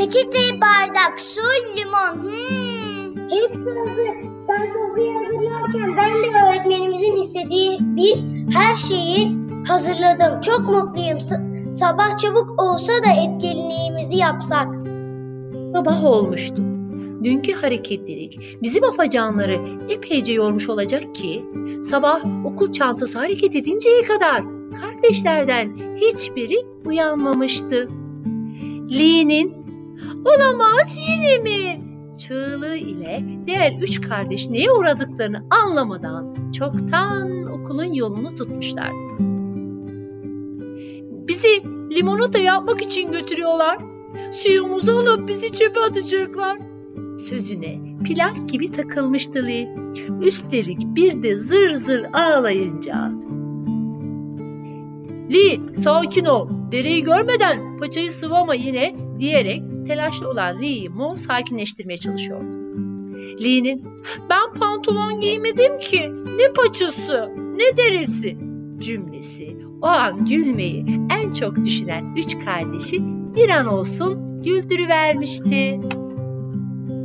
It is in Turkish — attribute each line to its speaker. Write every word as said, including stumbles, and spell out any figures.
Speaker 1: Peçete, bardak, su, limon. Hmm. Hepsi hazır. Sen sofrayı hazırlarken ben de öğretmenimizin istediği bir her şeyi hazırladım. Çok mutluyum. S- sabah çabuk olsa da etkinliğimizi yapsak.
Speaker 2: Sabah olmuştu. Dünkü hareketlilik bizim afacanları epeyce yormuş olacak ki sabah okul çantası hareket edinceye kadar kardeşlerden hiçbiri uyanmamıştı. Lee'nin "Olamaz yine mi?" çığlığı ile diğer üç kardeş neye uğradıklarını anlamadan çoktan okulun yolunu tutmuşlardı. "Bizi limonata yapmak için götürüyorlar. Suyumuzu alıp bizi çöpe atacaklar." Sözüne plak gibi takılmıştı Lee. Üstelik bir de zır zır ağlayınca. "Lee, sakin ol. Dereyi görmeden paçayı sıvama yine," diyerek telaşlı olan Lee'yi Mo sakinleştirmeye çalışıyordu. Lee'nin "Ben pantolon giymedim ki. Ne paçası, ne derisi," cümlesi o an gülmeyi en çok düşünen üç kardeşi bir an olsun güldürüvermişti.